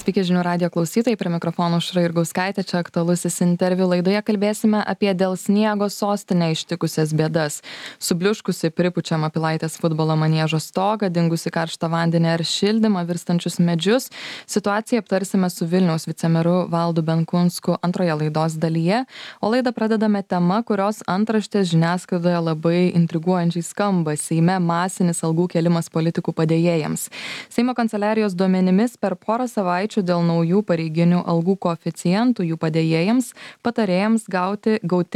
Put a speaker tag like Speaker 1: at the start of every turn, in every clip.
Speaker 1: Sveiki žinių radijo klausytojai, prie mikrofono Aušra Jurgauskaitė, čia aktualusis interviu. Laidoje kalbėsime apie dėl sniego sostinę ištikusias bėdas. Subliuškusi pripučiamą Pilaitės futbolo maniežo stogą, dingusi karštą vandenį ar šildymą, virstančius medžius. Situaciją aptarsime su Vilniaus vicemeru Valdu Benkunsku antroje laidos dalyje, o laidą pradedame tema, kurios antraštės žiniasklaidoje labai intriguojančiai skamba. Seime masinis algų kėlimas politikų padėjėjams. Seimo kanceliarijos duomenimis per porą savaičių dėl naujų pareiginių algų koeficientų jų padėjėjams, patarėjams gauti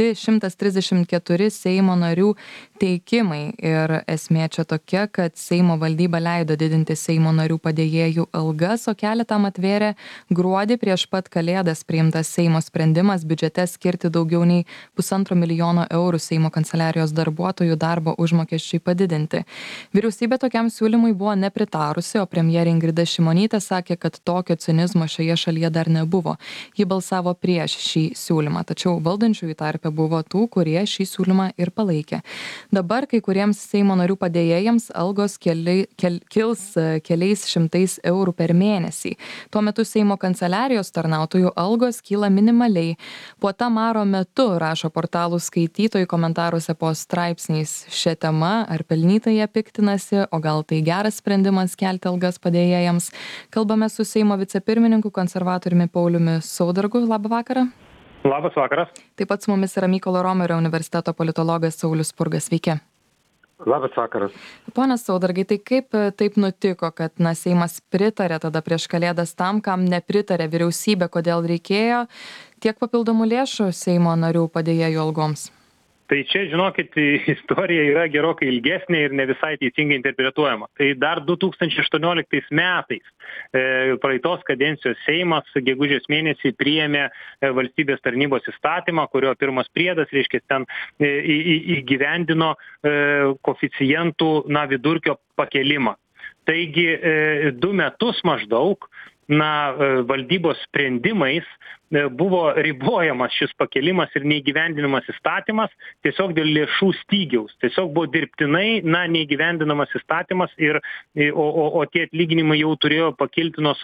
Speaker 1: 134 Seimo narių teikimai. Ir esmė čia tokia, kad Seimo valdyba leido didinti Seimo narių padėjėjų algas, o kelią tam atvėrė gruodį prieš pat Kalėdas priimtas Seimo sprendimas biudžete skirti daugiau nei 1,5 milijono eurų Seimo kanceliarijos darbuotojų darbo užmokesčiui padidinti. Vyriausybė tokiam siūlymui buvo nepritarusi, o premjerė Ingrida Šimonytė sakė, kad tokio cinizmo šioje šalyje dar nebuvo. Ji balsavo prieš šį siūlymą, tačiau valdančiųjų tarpe buvo tų, kurie šį siūlymą ir palaikė. Dabar kai kuriems Seimo narių padėjėjams algos kils keliais šimtais eurų per mėnesį. Tuo metu Seimo kanceliarijos tarnautojų algos kyla minimaliai. Puota maro metu rašo portalų skaitytojai komentaruose po straipsniais šią temą, ar pelnytai jie piktinasi, o gal tai geras sprendimas kelti algas padėjėjams. Kalbame su Seimo vicepirmininku konservatoriumi Pauliumi Saudargu. Labą vakarą.
Speaker 2: Labas vakaras.
Speaker 1: Taip pat su mumis yra Mykolo Romerio universiteto politologas Saulius Spurga. Sveiki.
Speaker 2: Labas vakaras.
Speaker 1: Pone Saudargai, tai kaip taip nutiko, kad Seimas pritarė tada prieš Kalėdas tam, kam nepritarė vyriausybė, kodėl reikėjo tiek papildomų lėšų Seimo narių padėjėjų algoms?
Speaker 2: Tai čia, žinokit, istorija yra gerokai ilgesnė ir ne visai teisingai interpretuojama. Tai dar 2018 metais praeitos kadencijos Seimas gegužės mėnesį priėmė valstybės tarnybos įstatymą, kurio pirmas priedas, reiškia, ten įgyvendino koeficientų vidurkio pakelimą. Taigi 2 metus maždaug valdybos sprendimais buvo ribojamas šis pakelimas ir neįgyvendinamas įstatymas tiesiog dėl lėšų stygiaus. Tiesiog buvo dirbtinai neįgyvendinamas įstatymas o tie atlyginimai jau turėjo pakilti nuo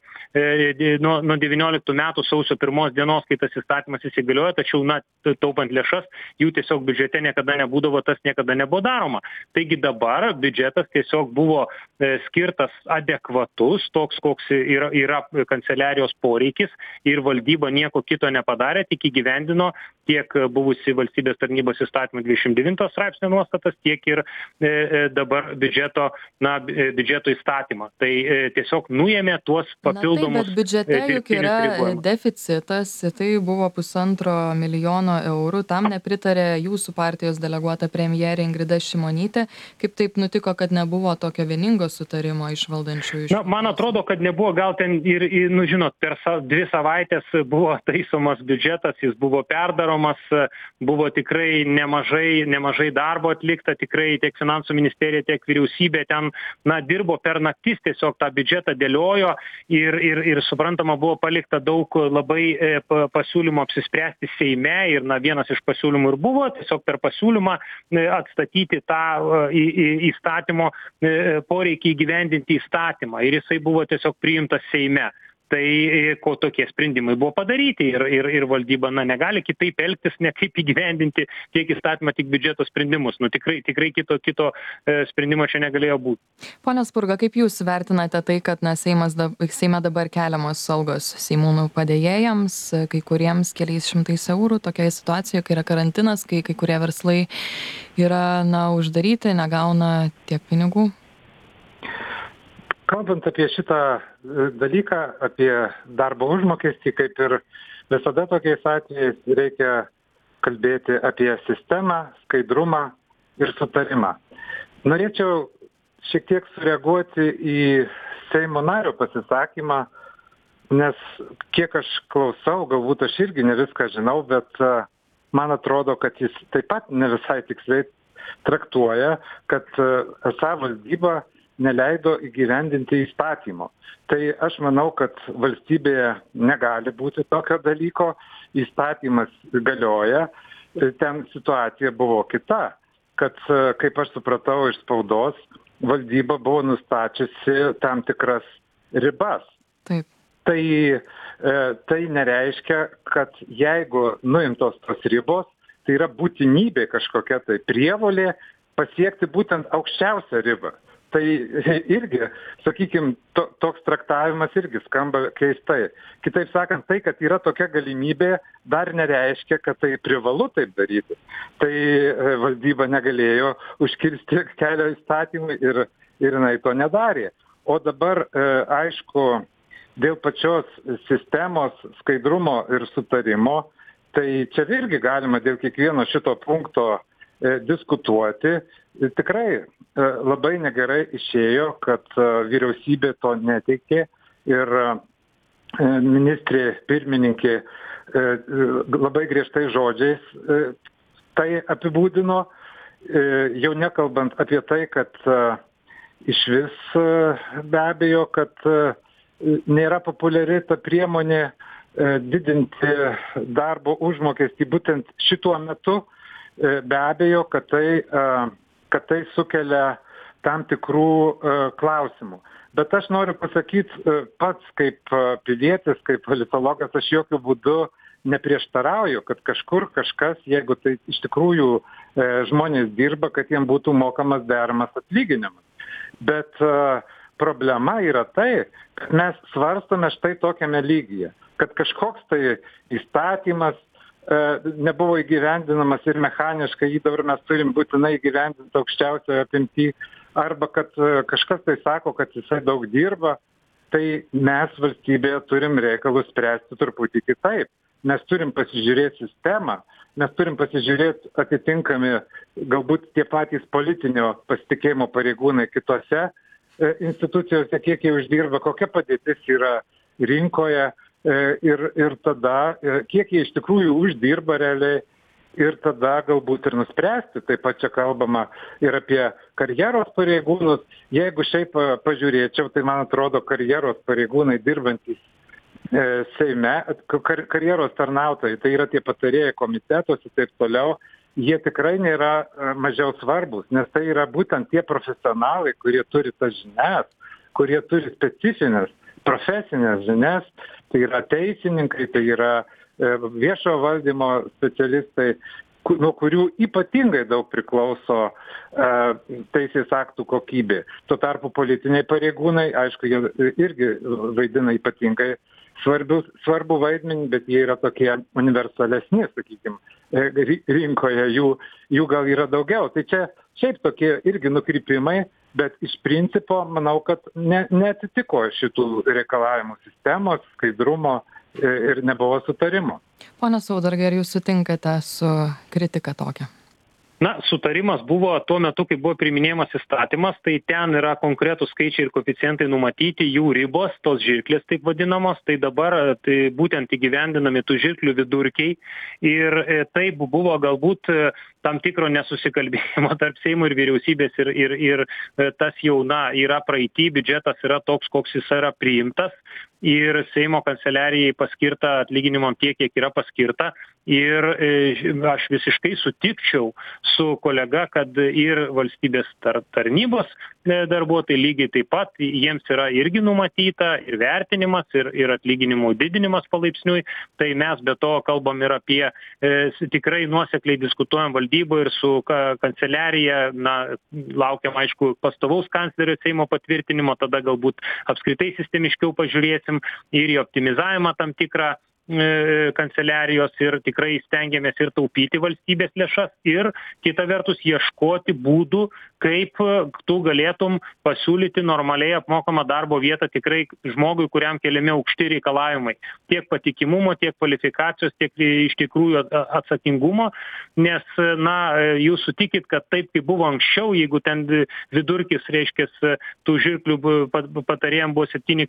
Speaker 2: 19 metų sausio 1 dienos, kai tas įstatymas įsigaliojo, tačiau taupant lėšas, jų tiesiog biudžete niekada nebūdavo, tas niekada nebuvo daroma. Taigi dabar biudžetas tiesiog buvo skirtas adekvatus, toks koks yra kanceliarijos poreikis, ir valdyba nieko kito nepadarė, tik įgyvendino tiek buvusi valstybės tarnybos įstatymo 29 straipsnio nuostatas, tiek ir dabar biudžeto įstatymą. Tai tiesiog nuėmė tuos papildomus.
Speaker 1: Bet biudžete juk yra deficitas, tai buvo 1,5 milijono eurų, tam nepritarė jūsų partijos deleguota premjerė Ingrida Šimonytė. Kaip taip nutiko, kad nebuvo tokio vieningo sutarimo iš valdančiųjų?
Speaker 2: Man atrodo, kad nebuvo, gal ten ir per 2 savaitės buvo taisomas biudžetas, jis buvo perdaromas, buvo tikrai nemažai darbo atlikta, tikrai tiek finansų ministerija, tiek vyriausybė ten dirbo per naktis, tiesiog tą biudžetą dėliojo ir suprantama, buvo palikta daug labai pasiūlymų apsispręsti Seime ir vienas iš pasiūlymų ir buvo tiesiog per pasiūlymą atstatyti tą įstatymo poreikį įgyvendinti įstatymą ir jisai buvo tiesiog priimtas Seime. Tai ko tokie sprendimai buvo padaryti ir valdyba negali kitaip elgtis, ne kaip įgyvendinti tiek įstatymą, tiek biudžeto sprendimus. Tikrai kito sprendimo čia negalėjo būti.
Speaker 1: Pone Spurga, kaip jūs vertinate tai, kad Seime dabar keliamos algos seimūnų padėjėjams, kai kuriems keliais šimtais eurų, tokioje situacijoje, kai yra karantinas, kai kurie verslai yra uždaryti, negauna tiek pinigų?
Speaker 3: Kalbant apie šitą dalyką, apie darbo užmokestį, kaip ir visada tokiais atvejais, reikia kalbėti apie sistemą, skaidrumą ir sutarimą. Norėčiau šiek tiek sureaguoti į Seimo nario pasisakymą, nes kiek aš klausau, galbūt aš irgi ne viską žinau, bet man atrodo, kad jis taip pat ne visai tiksliai traktuoja, kad esą valdyba neleido įgyvendinti įstatymo. Tai aš manau, kad valstybėje negali būti tokio dalyko, įstatymas galioja, ten situacija buvo kita, kad, kaip aš supratau iš spaudos, valdyba buvo nustačiusi tam tikras ribas.
Speaker 1: Taip.
Speaker 3: Tai tai nereiškia, kad jeigu nuimtos tos ribos, tai yra būtinybė kažkokia tai prievolė pasiekti būtent aukščiausią ribą. Tai irgi, sakykime, toks traktavimas irgi skamba keistai. Kitaip sakant, tai, kad yra tokia galimybė, dar nereiškia, kad tai privalu taip daryti. Tai valdyba negalėjo užkirsti kelio įstatymui ir jinai to nedarė. O dabar, aišku, dėl pačios sistemos skaidrumo ir sutarimo, tai čia irgi galima dėl kiekvieno šito punkto diskutuoti. Tikrai labai negerai išėjo, kad vyriausybė to neteikė ir ministrė pirmininkė labai griežtais žodžiais tai apibūdino, jau nekalbant apie tai, kad išvis be abejo, kad nėra populiari ta priemonė didinti darbo užmokestį būtent šituo metu, be abejo, kad tai sukelia tam tikrų klausimų. Bet aš noriu pasakyti pats kaip pilietis, kaip politologas, aš jokių būdų neprieštarauju, kad kažkur kažkas, jeigu tai iš tikrųjų žmonės dirba, kad jiem būtų mokamas deramas atlyginimas. Bet problema yra tai, kad mes svarstome štai tokiame lygyje, kad kažkoks tai įstatymas nebuvo įgyvendinamas ir mechaniškai jį dabar mes turim būtinai įgyvendinti aukščiausioje apimty, arba kad kažkas tai sako, kad jisai daug dirba, tai mes valstybėje turim reikalus spręsti truputį kitaip. Mes turim pasižiūrėti sistemą, mes turim pasižiūrėti atitinkami galbūt tie patys politinio pasitikėjimo pareigūnai kitose institucijose, kiek jie uždirba, kokia padėtis yra rinkoje ir tada, kiek jie iš tikrųjų uždirba realiai ir tada galbūt ir nuspręsti. Taip pat čia kalbama ir apie karjeros pareigūnus. Jeigu šiaip pažiūrėčiau, tai man atrodo karjeros pareigūnai dirbantys Seime, karjeros tarnautojai, tai yra tie patarėjai komitetuose ir taip toliau, jie tikrai nėra mažiau svarbus, nes tai yra būtent tie profesionalai, kurie turi tas žinias, kurie turi specifines profesinės žinias, tai yra teisininkai, tai yra viešo valdymo specialistai, nuo kurių ypatingai daug priklauso teisės aktų kokybė. Tuo tarpu politiniai pareigūnai, aišku, jie irgi vaidina ypatingai svarbų vaidmenį, bet jie yra tokie universalesni, sakykime, rinkoje, jų gal yra daugiau. Tai čia šiaip tokie irgi nukrypimai, bet iš principo manau, kad neatitiko šitų reikalavimų sistemos, skaidrumo ir nebuvo sutarimo.
Speaker 1: Pone Saudargai, ar jūs sutinkate su kritika tokia?
Speaker 2: Na, sutarimas buvo tuo metu, kai buvo priiminėjamas įstatymas, tai ten yra konkretūs skaičiai ir koeficientai numatyti, jų ribos, tos žirklės taip vadinamos, tai dabar tai būtent įgyvendinami tų žirklių vidurkiai ir taip buvo galbūt tam tikro nesusikalbėjimo tarp Seimo ir vyriausybės ir tas jau, yra praeity, biudžetas yra toks, koks jis yra priimtas ir Seimo kanceliarijai paskirta atlyginimam tiek, kiek yra paskirta. Ir aš visiškai sutikčiau su kolega, kad ir valstybės tarnybos darbuotojai lygiai taip pat, jiems yra irgi numatyta ir vertinimas, ir atlyginimų didinimas palaipsniui. Tai mes be to kalbam ir apie tikrai nuosekliai diskutuojam valdyboje ir su kanceliarija, laukiam, aišku, pastovaus kanclerio Seimo patvirtinimo, tada galbūt apskritai sistemiškiau pažiūrėsim ir į optimizavimą tam tikrą kanceliarijos ir tikrai stengiamės ir taupyti valstybės lėšas ir kita vertus ieškoti būdų, kaip tu galėtum pasiūlyti normaliai apmokamą darbo vietą tikrai žmogui, kuriam keliami aukšti reikalavimai. Tiek patikimumo, tiek kvalifikacijos, tiek iš tikrųjų atsakingumo, nes, jūs sutikit, kad taip, kaip buvo anksčiau, jeigu ten vidurkis, reiškia, tų žirklių patarėjams buvo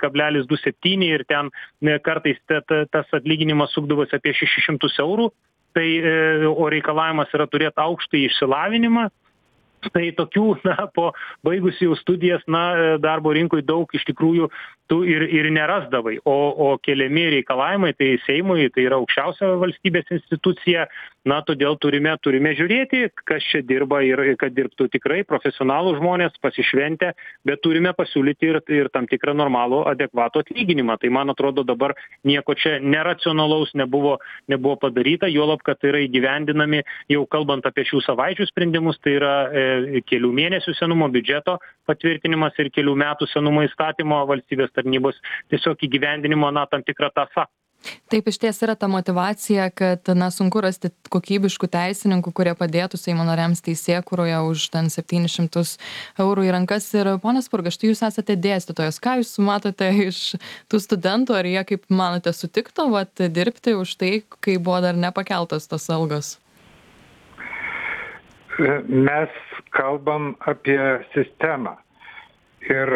Speaker 2: 7,27 ir ten kartais tas atlyginimas sukdavosi apie 600 eurų, tai, o reikalavimas yra turėti aukštą išsilavinimą. Tai tokių, po baigus jau studijas, darbo rinkoje daug iš tikrųjų tu ir nerasdavai. O keliami reikalavimai, tai Seimui, tai yra aukščiausia valstybės institucija, na, todėl turime žiūrėti, kas čia dirba ir kad dirbtų tikrai profesionalų žmonės, pasišventę, bet turime pasiūlyti ir tam tikrą normalų, adekvatų atlyginimą. Tai man atrodo dabar nieko čia neracionalaus nebuvo padaryta, juolab, kad yra įgyvendinami, jau kalbant apie šių savaičių sprendimus, tai yra kelių mėnesių senumo biudžeto patvirtinimas ir kelių metų senumo įstatymo valstybės tarnybos tiesiog įgyvendinimo, na, tam tikrą tąsą.
Speaker 1: Taip, iš ties yra ta motyvacija, kad, na, sunku rasti kokybiškų teisininkų, kurie padėtų Seimo nariams teisėkūroje už ten 700 eurų į rankas. Ir, ponas Spurga, štai jūs esate dėstytojas. Ką jūs matote iš tų studentų? Ar jie, kaip manote, sutiktų dirbti už tai, kai buvo dar nepakeltos tos algos?
Speaker 3: Mes kalbam apie sistemą. Ir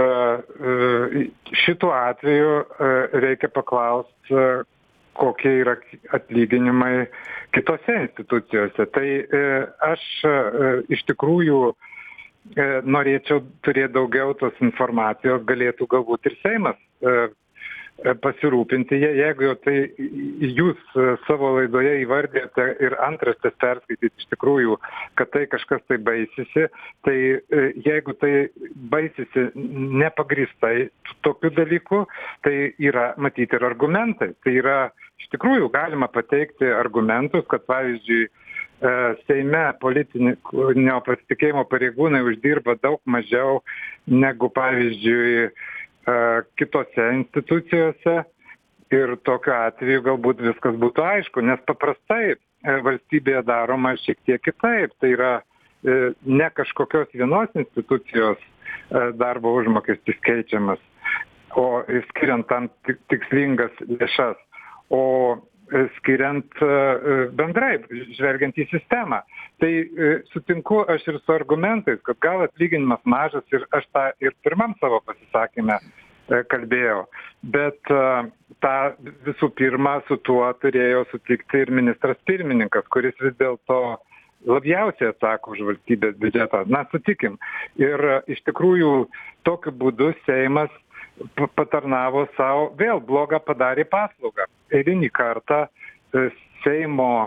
Speaker 3: šituo atveju reikia paklausti, kokie yra atlyginimai kitose institucijose. Tai aš iš tikrųjų norėčiau turėti daugiau tos informacijos, galėtų galbūt ir Seimas pasirūpinti, jeigu jau tai jūs savo laidoje įvardėte ir antraštės perskaityti iš tikrųjų, kad tai kažkas tai baisisi, tai jeigu tai baisisi nepagrįstai tokiu dalyku, tai yra matyti ir argumentai. Tai yra iš tikrųjų galima pateikti argumentus, kad pavyzdžiui Seime politinio pasitikėjimo pareigūnai uždirba daug mažiau negu pavyzdžiui kitose institucijose ir tokiu atveju galbūt viskas būtų aišku, nes paprastai valstybėje daroma šiek tiek kitaip. Tai yra ne kažkokios vienos institucijos darbo užmokestis keičiamas, o skiriant tam tikslingas lėšas, o skiriant bendrai, žvelgiant į sistemą. Tai sutinku aš ir su argumentais, kad gal atlyginimas mažas ir aš tą ir pirmam savo pasisakyme kalbėjau, bet tą visų pirma su tuo turėjo sutikti ir ministras pirmininkas, kuris vis dėlto labiausiai atsako už valstybės biudžetą. Na, sutikim. Ir iš tikrųjų tokiu būdu Seimas patarnavo savo, vėl blogą padarė paslaugą. Eilinį kartą Seimo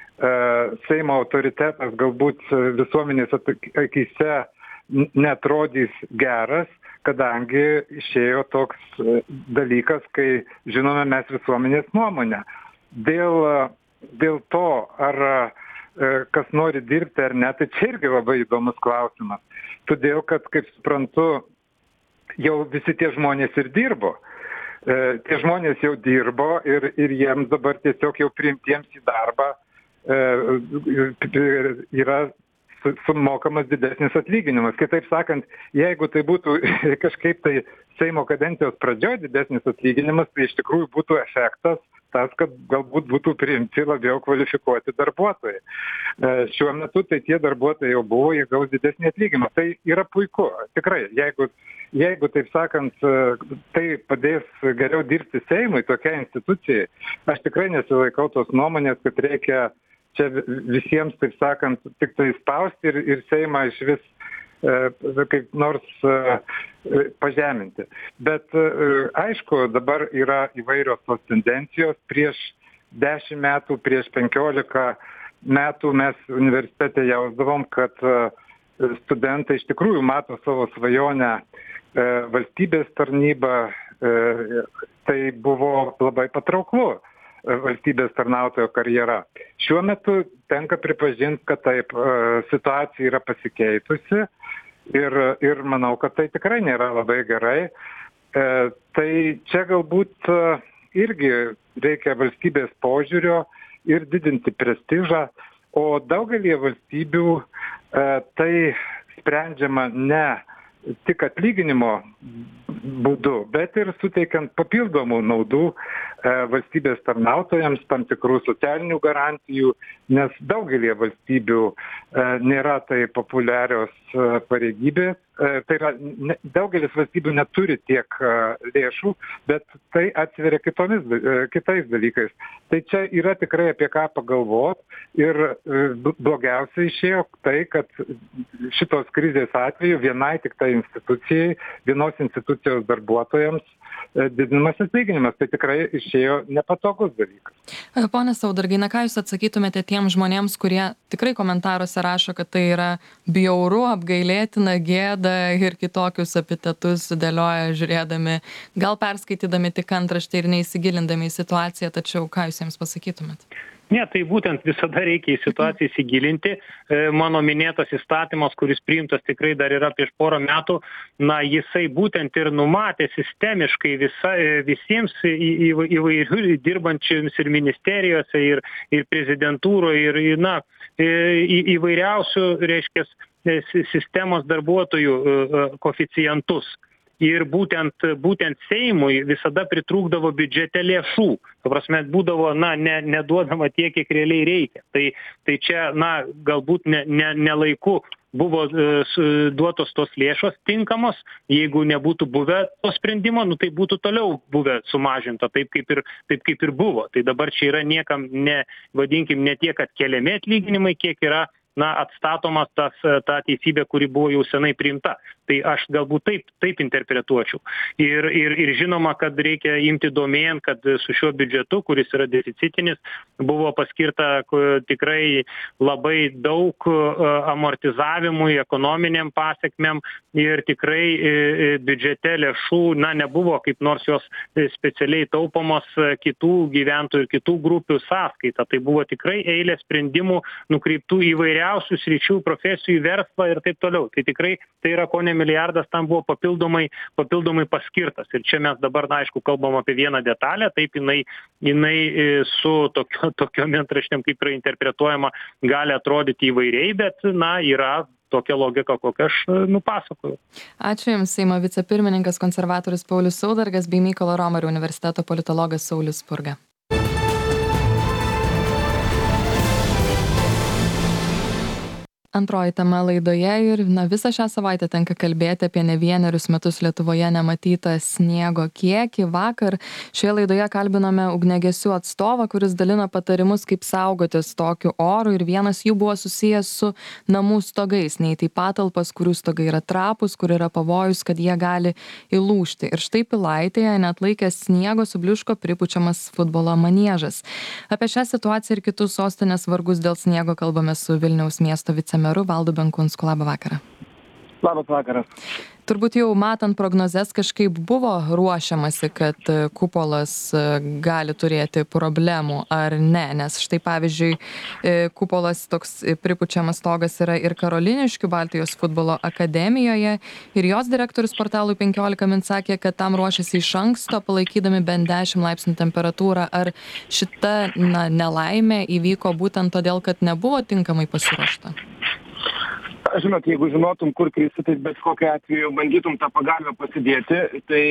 Speaker 3: autoritetas galbūt visuomenės akyse netrodys geras, kadangi išėjo toks dalykas, kai žinome mes visuomenės nuomonę. Dėl to, ar kas nori dirbti ar ne, tai čia irgi labai įdomus klausimas. Todėl, kad, kaip suprantu, jau visi tie žmonės ir dirbo. Tie žmonės jau dirbo ir jiems dabar tiesiog jau priimtiems į darbą yra sumokamas didesnis atlyginimas. Kitaip sakant, jeigu tai būtų kažkaip tai Seimo kadencijos pradžioj didesnis atlyginimas, tai iš tikrųjų būtų efektas tas, kad galbūt būtų priimti labiau kvalifikuoti darbuotojai. Šiuo metu tai tie darbuotojai jau buvo, jie gaus didesnį atlyginimą. Tai yra puiku, tikrai. Jeigu taip sakant, tai padės geriau dirbti Seimui, tokiai institucijai, aš tikrai nesilaikau tos nuomonės, kad reikia čia visiems, taip sakant, tik tai spausti ir Seimą iš vis kaip nors pažeminti. Bet aišku, dabar yra įvairios tos tendencijos. Prieš 10 metų, prieš 15 metų mes universitete jausdavom, kad studentai iš tikrųjų mato savo svajonę valstybės tarnybą. Tai buvo labai patrauklu. Valstybės tarnautojo karjera. Šiuo metu tenka pripažinti, kad taip, situacija yra pasikeitusi ir manau, kad tai tikrai nėra labai gerai. Tai čia galbūt irgi reikia valstybės požiūrio ir didinti prestižą, o daugelį valstybių tai sprendžiama ne tik atlyginimo būdu, bet ir suteikiant papildomų naudų valstybės tarnautojams, tam tikrų socialinių garantijų, nes daugelie valstybių nėra tai populiarios pareigybės tai yra daugelis valstybių neturi tiek lėšų, bet tai atsveria kitais dalykais. Tai čia yra tikrai apie ką pagalvoti ir blogiausia išėjo tai, kad šitos krizės atveju vienai tik tai institucijai, vienos institucijos darbuotojams didinamas atlyginimas. Tai tikrai išėjo nepatogus dalykas.
Speaker 1: Pone Saudargai, ką Jūs atsakytumėte tiems žmonėms, kurie tikrai komentaruose rašo, kad tai yra bjauru, apgailėtina, gėda ir kitokius epitetus dėlioja žiūrėdami, gal perskaitydami tik antraštę ir neįsigilindami į situaciją, tačiau ką Jūs jiems pasakytumėt?
Speaker 2: Ne, tai būtent visada reikia į situaciją įsigilinti. Mano minėtas įstatymas, kuris priimtas tikrai dar yra prieš porą metų, jisai būtent ir numatė sistemiškai visiems įvairių dirbančiams ir ministerijose, ir prezidentūroje, ir įvairiausių, reiškia, sistemos darbuotojų koeficientus. Ir būtent Seimui visada pritrūkdavo biudžete lėšų. Ta prasme, būdavo, neduodama tiek, kiek realiai reikia. Tai čia, galbūt ne laiku buvo duotos tos lėšos tinkamos, jeigu nebūtų buvę to sprendimo, tai būtų toliau buvę sumažinta, taip kaip ir buvo. Tai dabar čia yra niekam, vadinkim, ne tiek, kad keliami atlyginimai, kiek yra atstatomas ta teisybė, kuri buvo jau senai priimta. Tai aš galbūt taip interpretuočiau. Ir žinoma, kad reikia imti domėn, kad su šiuo biudžetu, kuris yra deficitinis, buvo paskirta tikrai labai daug amortizavimui, ekonominiam pasiekmėm ir tikrai biudžete lėšų, nebuvo kaip nors jos specialiai taupomos kitų gyventojų ir kitų grupių sąskaita. Tai buvo tikrai eilė sprendimų nukreiptų įvairiausių sričių, profesijų, verslą ir taip toliau. Tai tikrai tai yra kone milijardas tam buvo papildomai paskirtas. Ir čia mes dabar, aišku, kalbam apie vieną detalę, taip jinai su tokiom antraštėm, kaip yra interpretuojama, gali atrodyti įvairiai, bet, yra tokia logika, kokią aš nupasakojau.
Speaker 1: Ačiū Jums, Seimo vicepirmininkas konservatorius Paulius Saudargas bei Mykolo Romerio universiteto politologas Saulius Spurga. Antroji tema laidoje ir visą šią savaitę tenka kalbėti apie ne vienerius metus Lietuvoje nematytą sniego kiekį. Vakar šioje laidoje kalbinome ugniagesių atstovą, kuris dalino patarimus, kaip saugotis tokiu oru, ir vienas jų buvo susijęs su namų stogais, neiti į patalpas, kurių stogai yra trapūs, kur yra pavojus, kad jie gali įlūžti. Ir štai Pilaitėje neatlaikęs sniego subliuško pripučiamas futbolo maniežas. Apie šią situaciją ir kitus sostinės vargus dėl sniego kalbame su Vilniaus miesto vicemeru Valdu Benkunsku. Labą vakarą.
Speaker 4: Labas vakaras.
Speaker 1: Turbūt jau matant prognozes kažkaip buvo ruošiamasi, kad kupolas gali turėti problemų ar ne, nes štai pavyzdžiui kupolas toks pripučiamas stogas yra ir Karoliniškių Baltijos futbolo akademijoje ir jos direktorius portalui 15 min sakė, kad tam ruošiasi iš anksto, palaikydami bent 10 laipsnių temperatūrą. Ar šita nelaimė įvyko būtent todėl, kad nebuvo tinkamai pasiruošta?
Speaker 4: Žinot, jeigu žinotum, kur kristi, tai bet kokiu atveju bandytum tą pagalbę pasidėti, tai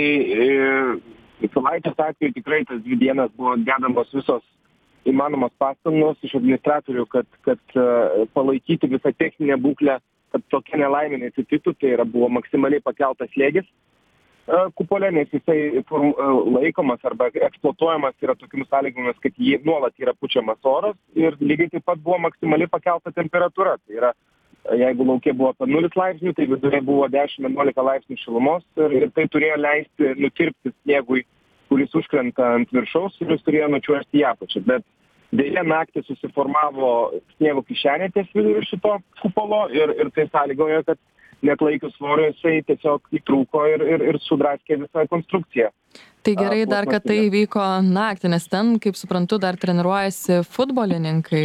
Speaker 4: savaitės atveju tikrai tas 2 dienas buvo dedamos visos įmanomos pastangos iš administratorių, kad palaikyti visą techninę būklę, kad tokia nelaimė neatsitiktų, tai buvo maksimaliai pakeltas slėgis kupole, nes jisai laikomas arba eksploatuojamas yra tokiamis sąlygomis, kad jį nuolat yra pučiamas oras ir lygiai taip pat buvo maksimaliai pakelta temperatūra. Tai yra, jeigu lauke buvo apie 0 laipsnių, tai viduje buvo 10-11 laipsnių šilumos ir tai turėjo leisti nutirpti sniegui, kuris užkrenta ant viršaus ir jis turėjo nučiuožti į apačią. Bet dėja naktį susiformavo sniego kišenė ties viduriu šito kupolo ir tai sąlygojo, kad net laikius svorio jisai tiesiog įtrūko ir sudraskė visą konstrukciją.
Speaker 1: Tai gerai dar, kad tai vyko naktį, nes ten, kaip suprantu, dar treniruojasi futbolininkai.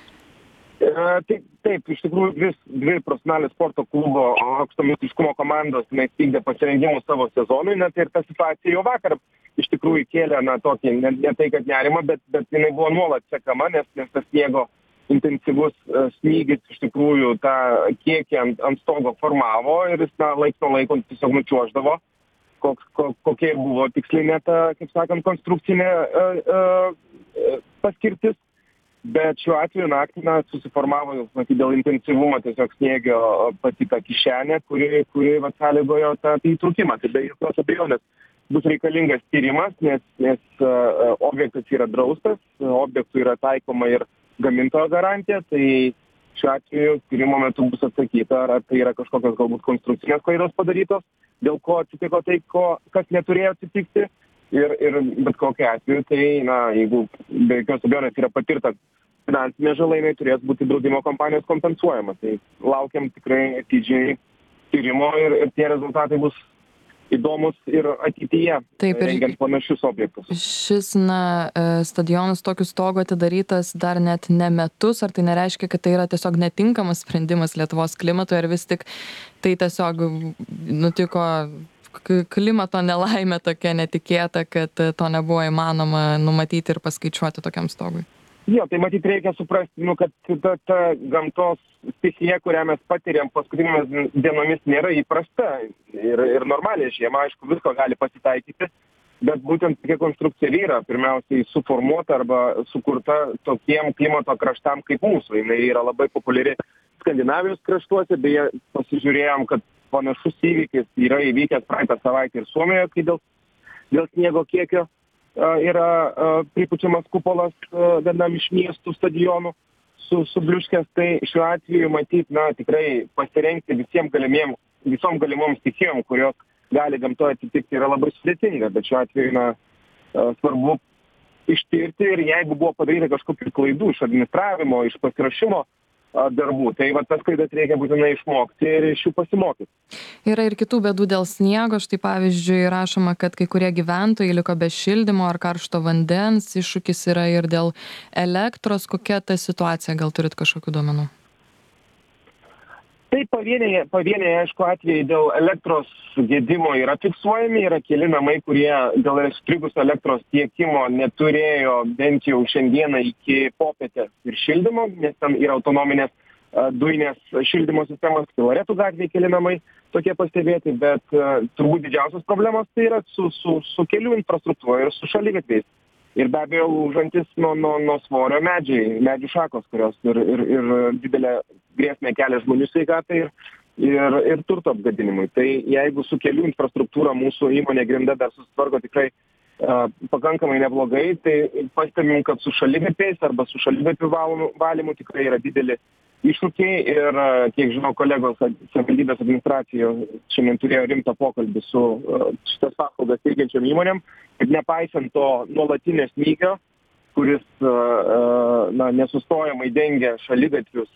Speaker 4: Taip, iš tikrųjų dvi profesionalios sporto klubo aukšto meistriškumo komandos vykdė pasirengimus savo sezonui, net ir ta situacija jau vakar iš tikrųjų kėlė tokį, ne tai, kad nerimą, bet jinai buvo nuolat sekama, nes tas sniego intensyvus snygis iš tikrųjų tą kiekį ant stogo formavo ir jis laiks nuo laiko tiesiog nučiuoždavo, kokia buvo tikslinė ta, kaip sakant, konstrukcinė paskirtis. bet šiuo atveju naktį susiformavo, matyt, dėl intensyvumo tiesiog sniegio pati ta kišenė, kuri sąlygojo tą įtrūkimą. Tai be jokios abejonės bus reikalingas tyrimas, nes objektas yra draustas, objektų yra taikoma ir gamintojo garantija, tai šiuo atveju tyrimo metu bus atsakyta, ar tai yra kažkokios galbūt konstrukcinės klaidos padarytos, dėl ko atsitiko tai, kas neturėjo atsitikti. Ir bet kokiu atveju, tai, jeigu be jokios abejonės yra patirta finansinė žala, jinai turės būti draudimo kompanijos kompensuojama. Tai laukiam tikrai atidžiai tyrimo ir tie rezultatai bus įdomus ir ateityje, rengiant panašius objektus.
Speaker 1: Šis stadionas tokiu stogu atidarytas dar net ne metus, ar tai nereiškia, kad tai yra tiesiog netinkamas sprendimas Lietuvos klimatui, ar vis tik tai tiesiog nutiko klimato nelaimė tokia netikėta, kad to nebuvo įmanoma numatyti ir paskaičiuoti tokiam stogui?
Speaker 4: Jo, tai matyt reikia suprasti, kad ta gamtos stichija, kurią mes patiriam paskutinėmis dienomis, nėra įprasta ir normaliai žiemą, aišku, visko gali pasitaikyti, bet būtent tokia konstrukcija yra pirmiausiai suformuota arba sukurta tokiem klimato kraštam kaip mūsų. Jinai yra labai populiari Skandinavijos kraštuose, beje, pasižiūrėjom, kad panašus įvykis yra įvykęs praeitą savaitę ir Suomijoje, kai dėl sniego kiekio yra pripučiamas kupolas vienam iš miestų stadionų subliuškęs. Tai šiuo atveju matyt, tikrai pasirengti visom galimom stichijom, kurios gali gamtoje atsitikti, yra labai sudėtinga, bet šiuo atveju svarbu ištirti ir jeigu buvo padaryta kažkokių klaidų iš administravimo, iš pasiruošimo darbų, tai tas klaidas reikia būtinai išmokti ir iš jų pasimokyti.
Speaker 1: Yra ir kitų bėdų dėl sniego, štai pavyzdžiui rašoma, kad kai kurie gyventojai liko be šildymo ar karšto vandens, iššūkis yra ir dėl elektros. Kokia ta situacija, gal turit kažkokių duomenų?
Speaker 4: Tai pavieniai, aišku, atvejai dėl elektros gedimo yra fiksuojami, yra keli namai, kurie dėl strigusio elektros tiekimo neturėjo bent jau šiandieną iki popietės ir šildymo, nes ten yra autonominės dujinės šildymo sistemos, Filaretų gatvėje keli namai tokie pastebėti, bet turbūt didžiausios problemos tai yra su kelių infrastruktūra ir su šaligatviais. Ir be abejo, lūžantis nuo svorio medžių šakos, kurios ir didelę grėsmę kelia žmonių sveikatai ir turto apgadinimui. Tai jeigu su kelių infrastruktūra mūsų įmonė Grinda dar susitvarko tikrai pakankamai neblogai, tai pastebim, kad su šaligatviais arba su šaligatvių valymu tikrai yra dideli iššūkiai ir, kiek žinau, kolegos savivaldybės administracijoje šiandien turėjo rimtą pokalbį su šitas paslaugas teikiančiom įmonėm, kad nepaisant to nuolatinio snygio, kuris nesustojamai dengia šaligatvius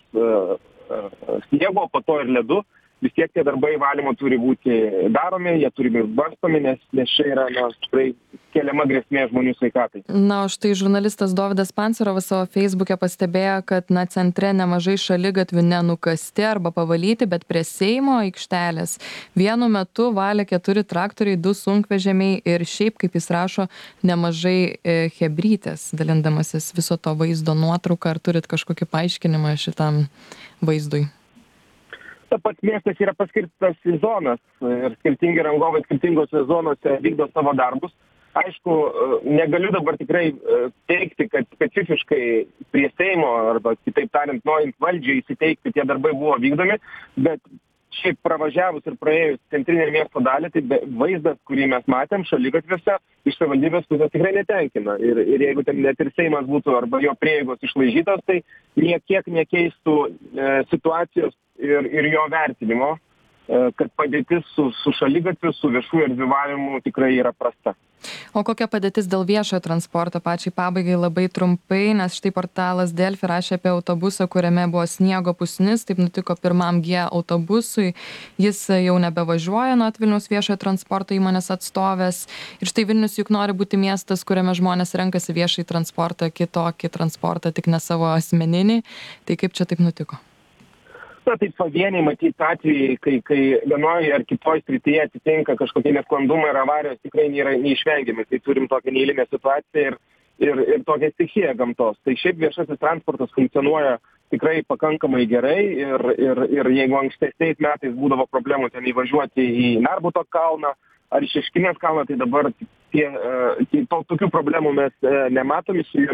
Speaker 4: sniego, po to ir ledu, vis tiek tie darbai valymo turi būti daromi, jie turi būti barstomi, nes čia yra tikrai keliama grėsmė žmonių sveikatai.
Speaker 1: O štai žurnalistas Dovydas Pancerovas savo Facebook'e pastebėjo, kad centre nemažai šaligatvių nenukasti arba pavalyti, bet prie Seimo aikštelės vienu metu valė 4 traktoriai, 2 sunkvežimiai ir šiaip, kaip jis rašo, nemažai chebrytės. Dalindamasis viso to vaizdo nuotrauką, ar turit kažkokį paaiškinimą šitam vaizdui?
Speaker 4: Ta pats miestas yra paskirtas į zonas ir skirtingi rangovai skirtingose zonose vykdo savo darbus. Aišku, negaliu dabar tikrai teigti, kad specifiškai prie Seimo arba kitaip tariant, norint valdžiai įsiteikti, tie darbai buvo vykdomi, bet šiaip pravažiavus ir praėjus centrinę miesto dalį, tai vaizdas, kurį mes matėm šaligatviuose, iš savivaldybės pusės tikrai netenkina. Ir jeigu ten net ir Seimas būtų arba jo prieigos išlaižytos, tai niekiek nekeistų situacijos ir jo vertinimo, kad padėtis su šaligatviu, su viešųjų erdvių valymu tikrai yra prasta.
Speaker 1: O kokia padėtis dėl viešojo transporto? Pačiai pabaigai labai trumpai, nes štai portalas Delfi rašė apie autobusą, kuriame buvo sniego pusnis, taip nutiko pirmam G autobusui, jis jau nebevažiuoja nuo Vilniaus viešojo transporto įmonės atstovės. Ir štai Vilnius juk nori būti miestas, kuriame žmonės renkasi viešąjį transportą, kitokį transportą, tik ne savo asmeninį. Tai kaip čia taip nutiko?
Speaker 4: Tai pavieniai matyti atvejai, kai vienoje ar kitoje srityje atsitinka kažkokie nesklandumai ir avarijos, tikrai nėra neišvengiami. Tai turim tokią neeilinę situaciją ir tokią stichiją gamtos. Tai šiaip viešasis transportas funkcionuoja tikrai pakankamai gerai ir jeigu ankstesniais metais būdavo problemų ten įvažiuoti į Narbuto kalną ar į Šeškinės kalną, tai dabar tokių problemų mes nematome, su jomis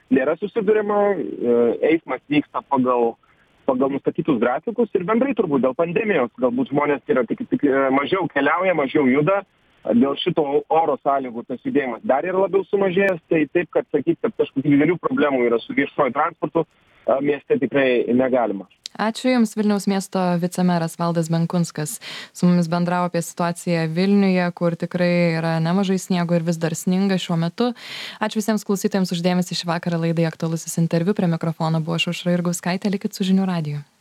Speaker 4: nėra susiduriama, eismas vyksta pagal nustatytus grafikus ir bendrai turbūt dėl pandemijos galbūt žmonės yra tik mažiau keliauja, mažiau juda, dėl šito oro sąlygų tas judėjimas dar yra labiau sumažėjęs, tai taip, kad sakyt, kad kažkokių didelių problemų yra su viešuoju transportu mieste tikrai negalima.
Speaker 1: Ačiū Jums, Vilniaus miesto vicemeras Valdas Benkunskas. Su mumis bendravo apie situaciją Vilniuje, kur tikrai yra nemažai sniego ir vis dar sninga šiuo metu. Ačiū visiems klausytojams už dėmesį šį vakarą laidai Aktualusis interviu. Prie mikrofono buvo Aušra Jurgauskaitė. Likit su žinių radiju.